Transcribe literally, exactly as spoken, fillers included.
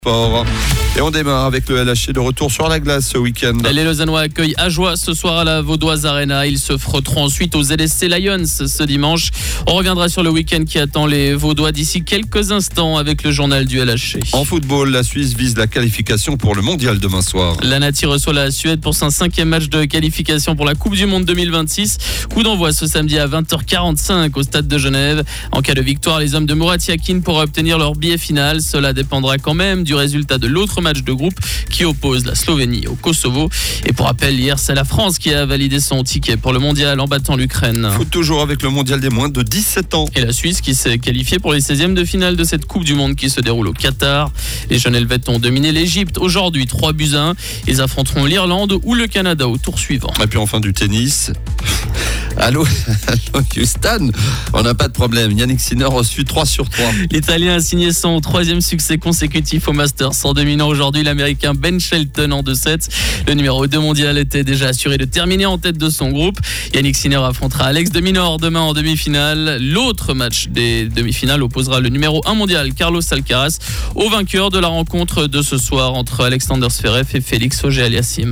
Sport. Et on démarre avec le L H C de retour sur la glace ce week-end. Les Lausannois accueillent Ajoie ce soir à la Vaudoise Arena. Ils se frotteront ensuite aux L S C Lions ce dimanche. On reviendra sur le week-end qui attend les Vaudois d'ici quelques instants avec le journal du L H C. En football, la Suisse vise la qualification pour le mondial demain soir. La Nati reçoit la Suède pour son cinquième match de qualification pour la Coupe du Monde deux mille vingt-six. Coup d'envoi ce samedi à vingt heures quarante-cinq au stade de Genève. En cas de victoire, les hommes de Murat Yakin pourraient obtenir leur billet final. Cela dépendra quand même du résultat de l'autre match de groupe qui oppose la Slovénie au Kosovo. Et pour rappel, hier, c'est la France qui a validé son ticket pour le mondial en battant l'Ukraine. Foot toujours avec le mondial des moins de dix-sept ans. Et la Suisse qui s'est qualifiée pour les seizièmes de finale de cette Coupe du Monde qui se déroule au Qatar. Les jeunes Helvètes ont dominé l'Égypte aujourd'hui, trois buts à un. Ils affronteront l'Irlande ou le Canada au tour suivant. Et puis enfin du tennis. Allô, allô Houston, on n'a pas de problème. Yannick Sinner reçu trois sur trois. L'Italien a signé son troisième succès consécutif au Masters en dominant aujourd'hui l'Américain Ben Shelton en deux sept. Le numéro deux mondial était déjà assuré de terminer en tête de son groupe. Yannick Sinner affrontera Alex de Minaur demain en demi-finale. L'autre match des demi-finales opposera le numéro un mondial Carlos Alcaraz au vainqueur de la rencontre de ce soir entre Alexander Zverev et Félix Auger-Aliassime.